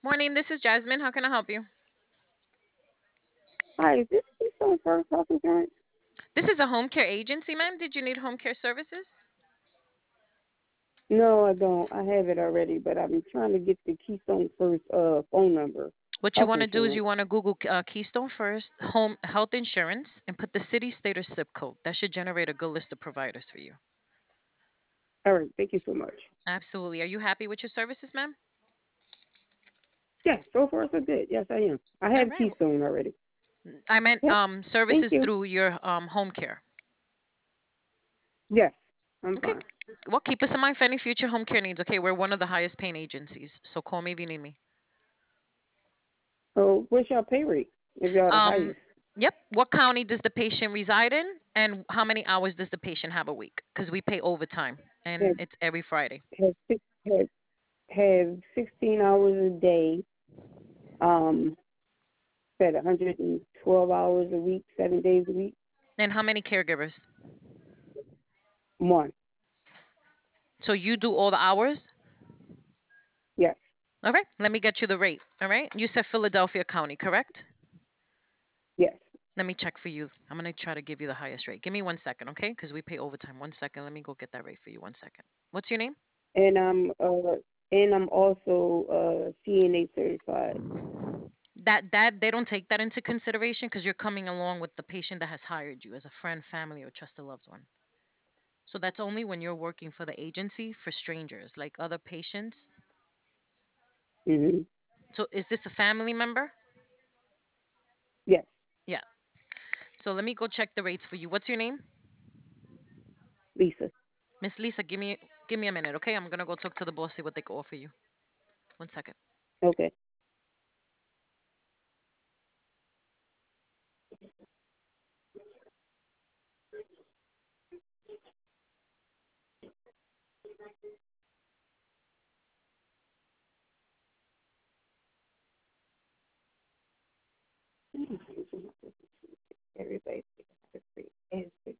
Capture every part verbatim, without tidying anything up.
Morning, this is Jasmine. How can I help you? Hi, is this Keystone First Health Insurance? This is a home care agency, ma'am. Did you need home care services? No, I don't. I have it already, but I've been trying to get the Keystone First uh phone number, What you health want to do is insurance. you want to Google uh, Keystone First Home Health Insurance and put the city, state, or zip code. That should generate a good list of providers for you. All right, thank you so much. Absolutely. Are you happy with your services, ma'am? Yeah, so far so good. Yes, I am. I All have right. Keystone already. I meant Yep. um, Thank services you. through your um, home care. Yes, I'm Okay. fine. Well, keep us in mind for any future home care needs. Okay, we're one of the highest paying agencies, so call me if you need me. So, what's your pay rate if y'all the Um, highest? yep. What county does the patient reside in, and how many hours does the patient have a week? Because we pay overtime, and Have it's every Friday. have six have have sixteen hours a day. Um, said one hundred twelve hours a week, seven days a week. And how many caregivers? One. So you do all the hours. Yes, All right. Let me get you the rate. All right. You said Philadelphia County, correct? yes. Let me check for you. I'm gonna try to give you the highest rate. Give me one second, okay? Because we pay overtime. One second. Let me go get that rate for you. One second. What's your name? And I'm uh and I'm also uh C N A certified. That that they don't take that into consideration because you're coming along with the patient that has hired you as a friend, family, or trusted loved one. So that's only when you're working for the agency for strangers, like other patients. Hmm. So is this a family member? Yes, Yeah. So let me go check the rates for you. What's your name? Lisa. Miss Lisa, give me give me a minute, okay? I'm gonna go talk to the boss, see what they can offer you. One second. Okay. Everybody has a free education.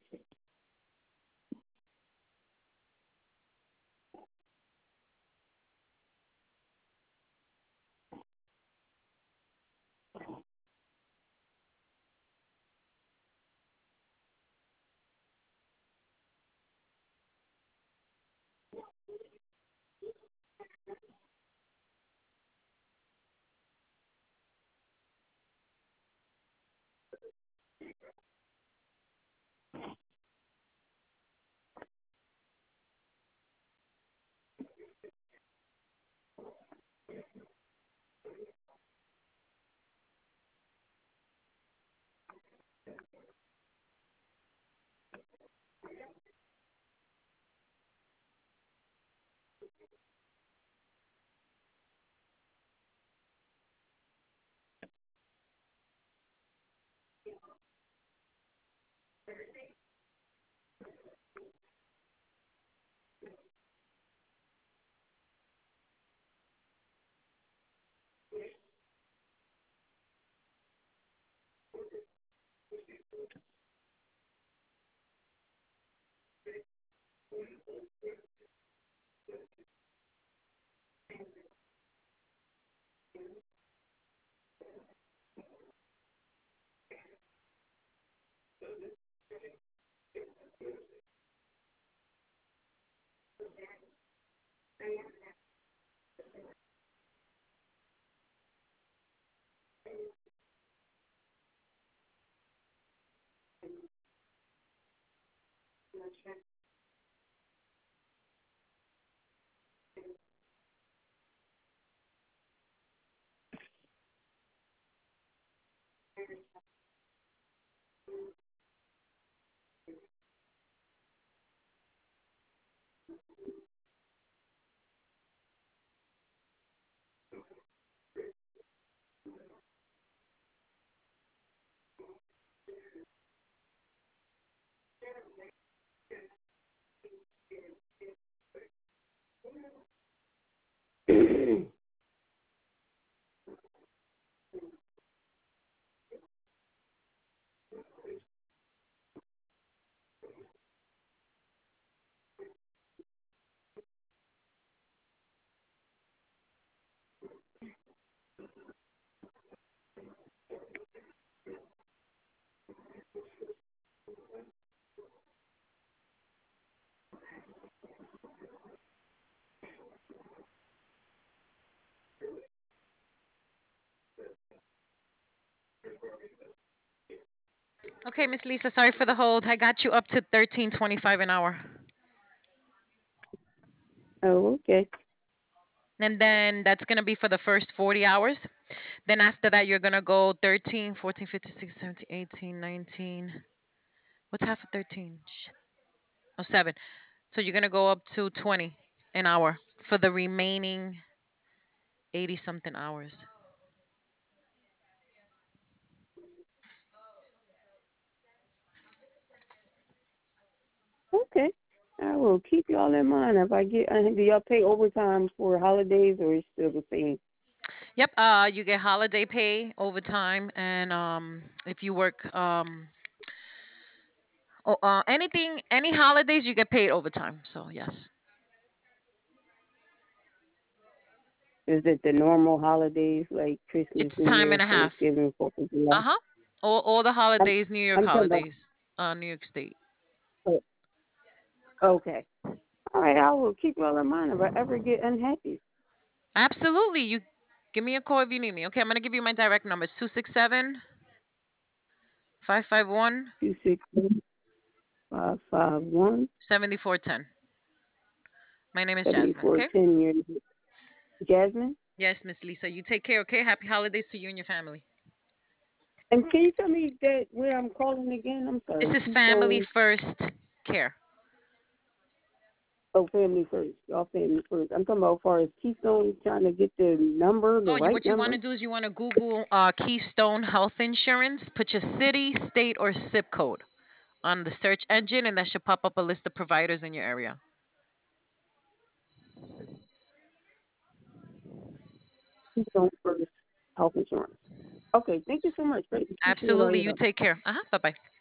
Okay, Miss Lisa, sorry for the hold. I got you up to thirteen twenty-five an hour. Oh, okay. And then that's going to be for the first forty hours. Then after that, you're going to go thirteen, fourteen, fifteen, sixteen, seventeen, eighteen, nineteen. What's half of thirteen? Sh- Oh, seven. So you're going to go up to twenty an hour for the remaining eighty something hours. Okay. I will keep y'all in mind if I get. Uh, do y'all pay overtime for holidays or is still the same? Yep. Uh, you get holiday pay, overtime, and um, if you work um, oh, uh, anything, any holidays, you get paid overtime. So yes, Is it the normal holidays like Christmas, it's New time Year, and a half. Thanksgiving, Fourth of July? Uh huh. All all the I'm holidays, New York I'm talking about. holidays, uh, New York State. Oh, okay. All right. I will keep y'all in mind if I ever get unhappy. Absolutely. You give me a call if you need me. Okay, I'm gonna give you my direct number. It's two six seven, five five one, Two six five five one seventy four ten. My name is seventy Jasmine. four Okay. ten years. Jasmine. Yes, Miss Lisa. You take care. Okay. Happy holidays to you and your family. And can you tell me that where I'm calling again? I'm This sorry. is Family Keystone. First Care. Oh, family first. Y'all family first. I'm talking about as far as Keystone trying to get the number, the Oh, you, right what you want number. to do is you want to Google uh, Keystone Health Insurance. Put your city, state, or zip code on the search engine, and that should pop up a list of providers in your area. Keystone first health insurance. Okay. Thank you so much. Great. Appreciate all Absolutely. your You help. take care. Uh huh. Bye bye.